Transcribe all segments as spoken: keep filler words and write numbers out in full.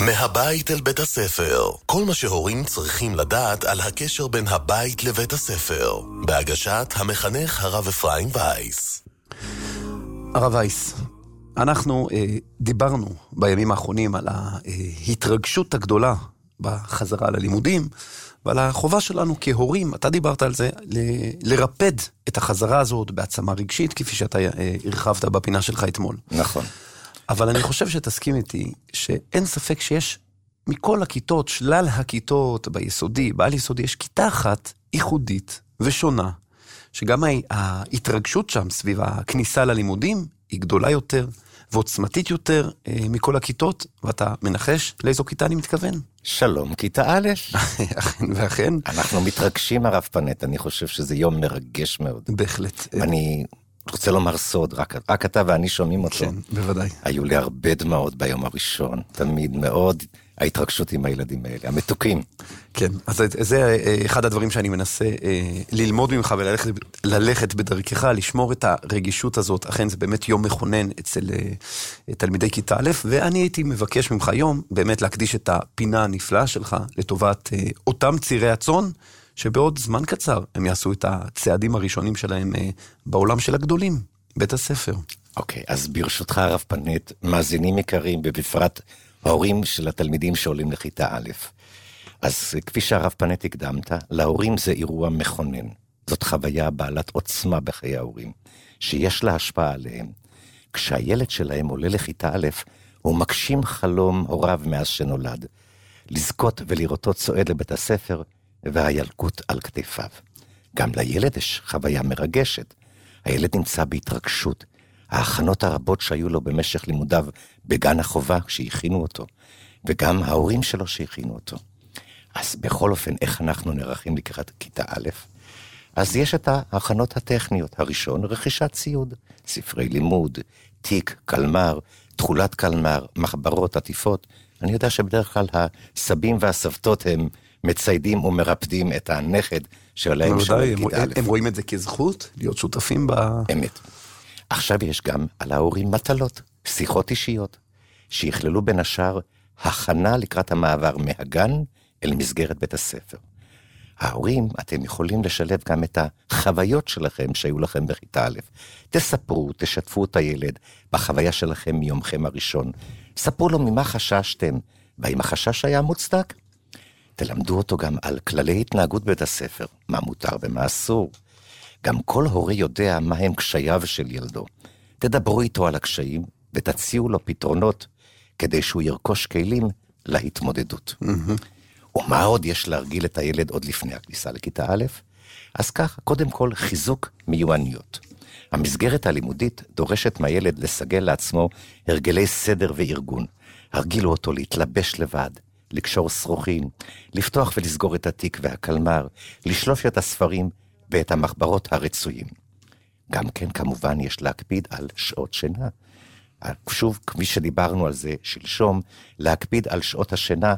מהבית אל בית הספר. כל מה שהורים צריכים לדעת על הקשר בין הבית לבית הספר. בהגשת המחנך הרב אפרים וייס. הרב וייס, אנחנו אה, דיברנו בימים האחרונים על ההתרגשות הגדולה בחזרה ללימודים, ועל החובה שלנו כהורים, אתה דיברת על זה, ל- לרפד את החזרה הזאת בעצמה רגשית, כפי שאתה אה, הרחבת בפינה שלך אתמול. נכון. אבל אני חושב שתסכים איתי, שאין ספק שיש מכל הכיתות, שלל הכיתות ביסודי, בעל יסודי, יש כיתה אחת ייחודית ושונה, שגם ההתרגשות שם סביב הכניסה ללימודים היא גדולה יותר ועוצמתית יותר אה, מכל הכיתות, ואתה מנחש לאיזו כיתה אני מתכוון? שלום, כיתה א'. אכן ואכן. אנחנו מתרגשים הרב פנט, אני חושב שזה יום מרגש מאוד. בהחלט. אני רוצה לומר סוד, רק, רק אתה ואני שומעים אותו. כן, בוודאי. היו לי הרבה דמעות ביום הראשון, תמיד מאוד ההתרגשות עם הילדים האלה, המתוקים. כן, אז זה אחד הדברים שאני מנסה ללמוד ממך וללכת ללכת בדרכך, לשמור את הרגישות הזאת. אכן זה באמת יום מכונן אצל תלמידי כיתה א', ואני הייתי מבקש ממך היום באמת להקדיש את הפינה הנפלאה שלך לטובת אותם צירי הצאן, שבעוד זמן קצר הם יעשו את הצעדים הראשונים שלהם בעולם של הגדולים, בית הספר. אוקיי, אז ברשותך הרב פנט, מאזינים יקרים, ובפרט ההורים של התלמידים שעולים לכיתה א'. אז כפי שהרב פנט הקדמת, להורים זה אירוע מכונן. זאת חוויה בעלת עוצמה בחיי ההורים, שיש לה השפעה עליהם. כשהילד שלהם עולה לכיתה א', הוא מגשים חלום הוריו מאז שנולד, לזכות ולראותו צועד לבית הספר, והילקוט על כתפיו. גם לילד יש חוויה מרגשת. הילד נמצא בהתרגשות. ההכנות הרבות שהיו לו במשך לימודיו בגן החובה שהכינו אותו, וגם ההורים שלו שהכינו אותו. אז בכל אופן, איך אנחנו נערכים לקראת כיתה א'? אז יש את ההכנות הטכניות. הראשון, רכישת ציוד, ספרי לימוד, תיק, קלמר, תחולת קלמר, מחברות, עטיפות. אני יודע שבדרך כלל הסבים והסבתות הם מציידים ומרפדים את הנכד שלהם של כיתה א'. הם רואים את זה כזכות, להיות שותפים ב... אמת. עכשיו יש גם על ההורים מטלות, שיחות אישיות, שיכללו בין השאר הכנה לקראת המעבר מהגן אל מסגרת בית הספר. ההורים, אתם יכולים לשלב גם את החוויות שלכם שהיו לכם בכיתה א'. תספרו, תשתפו את הילד בחוויה שלכם מיומכם הראשון. ספרו לו ממה חששתם, והאם החשש היה מוצדק. תלמדו אותו גם על כללי התנהגות בית הספר, מה מותר ומה אסור. גם כל הורה יודע מה הם קשייו של ילדו. תדברו איתו על הקשיים ותציעו לו פתרונות כדי שהוא ירכוש כלים להתמודדות. Mm-hmm. ומה עוד יש להרגיל את הילד עוד לפני הכניסה לכיתה א'? אז כך, קודם כל חיזוק מיומנויות. המסגרת הלימודית דורשת מהילד לסגל לעצמו הרגלי סדר וארגון. הרגילו אותו להתלבש לבד, לקשור שרוכין, לפתוח ולסגור את התיק והקלמר, לשלוף את הספרים ואת המחברות הרצויים. גם כן כמובן יש להקפיד על שעות שינה. שוב, כפי שדיברנו על זה שלשום, להקפיד על שעות השינה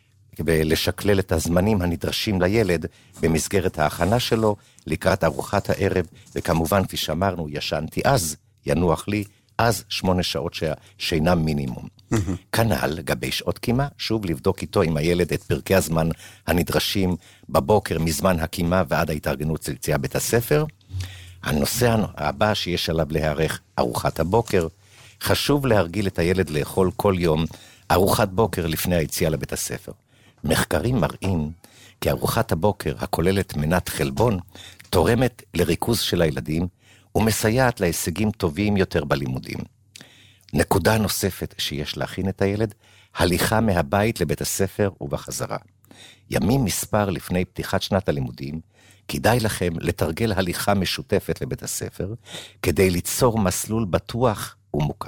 ולשקלל את הזמנים הנדרשים לילד במסגרת ההכנה שלו לקראת ארוחת הערב, וכמובן כפי שאמרנו, ישנתי אז, ינוח לי, אז שמונה שעות שינה מינימום. כנ"ל גבי שעות קימה, שוב לבדוק איתו עם הילד את פרקי הזמן הנדרשים בבוקר מזמן הקימה ועד ההתארגנות של יציאת בית הספר. הנושא הבא שיש עליו להיערך, ארוחת הבוקר. חשוב להרגיל את הילד לאכול כל יום ארוחת בוקר לפני היציאה לבית הספר. מחקרים מראים כי ארוחת הבוקר הכוללת מנת חלבון תורמת לריכוז של הילדים ומסייעת להישגים טובים יותר בלימודים. נקודה נוספת שיש להכין את הילד, הליכה מהבית לבית הספר ובחזרה. ימים מספר לפני פתיחת שנת הלימודים, כדאי לכם לתרגל הליכה משותפת לבית הספר, כדי ליצור מסלול בטוח ומוכר.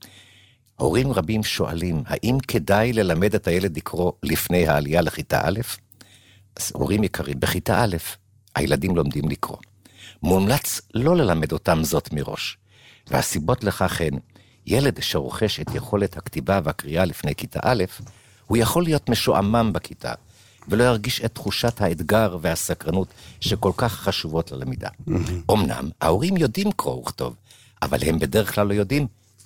הורים רבים שואלים, האם כדאי ללמד את הילד לקרוא לפני העלייה לכיתה א'? אז הורים יקרים, בכיתה א', הילדים לומדים לקרוא. מומלץ לא ללמד אותם זאת מראש. והסיבות לכך הן, ילד שרוכש את יכולת הכתיבה והקריאה לפני כיתה א', הוא יכול להיות משועמם בכיתה, ולא ירגיש את תחושת האתגר והסקרנות שכל כך חשובות ללמידה. אמנם, ההורים יודעים קרוא וכתוב, אבל הם בדרך כלל לא יודעים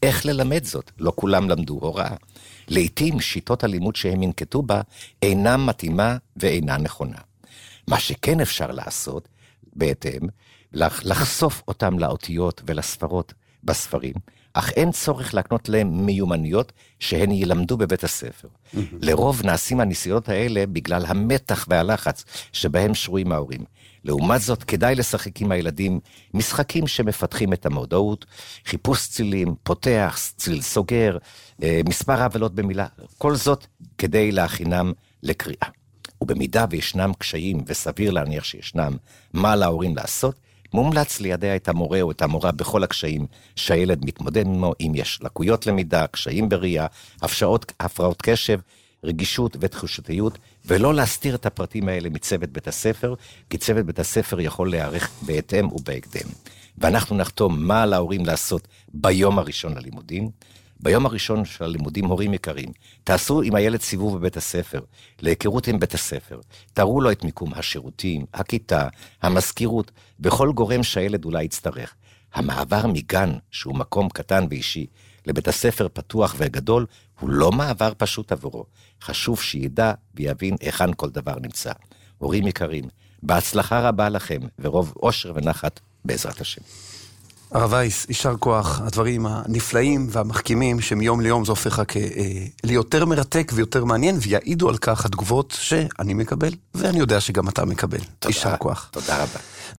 איך ללמד זאת. לא כולם למדו הוראה. לעתים שיטות הלימוד שהם ינקטו בה אינם מתאימה ואינה נכונה. מה שכן אפשר לעשות, בהתאם, לחשוף אותם לאותיות ולספרות בספרים, אך אין צורך להקנות להם מיומנויות שהן ילמדו בבית הספר. Mm-hmm. לרוב נעשים הניסיונות האלה בגלל המתח והלחץ שבהם שרויים ההורים. לעומת זאת, כדאי לשחק עם הילדים משחקים שמפתחים את המודעות, חיפוש צילים, פותח, ציל סוגר, מספר העבלות במילה, כל זאת כדי להכינם לקריאה. ובמידה וישנם קשיים, וסביר להניח שישנם, מה להורים לעשות, מומלץ לידע את המורה או את המורה בכל הקשיים שהילד מתמודד עמו, אם יש לקויות למידה, קשיים בראייה, הפרעות, הפרעות קשב, רגישות ותחושתיות, ולא להסתיר את הפרטים האלה מצוות בית הספר, כי צוות בית הספר יכול להיערך בהתאם ובהקדם. ואנחנו נחתום מה על ההורים לעשות ביום הראשון ללימודים. ביום הראשון של הלימודים, הורים יקרים, תעשו עם הילד סיבוב בבית הספר, להיכרות עם בית הספר, תראו לו את מיקום השירותים, הכיתה, המזכירות, וכל גורם שהילד אולי יצטרך. המעבר מגן, שהוא מקום קטן ואישי, לבית הספר פתוח וגדול, הוא לא מעבר פשוט עבורו. חשוב שידע ויבין היכן כל דבר נמצא. הורים יקרים, בהצלחה רבה לכם, ורוב אושר ונחת בעזרת השם. הרב וייס, יישר כוח, הדברים הנפלאים והמחכימים שמיום ליום זה הופך רק ליותר מרתק ויותר מעניין, ויעידו על כך התגובות שאני מקבל, ואני יודע שגם אתה מקבל. יישר כוח. תודה רבה.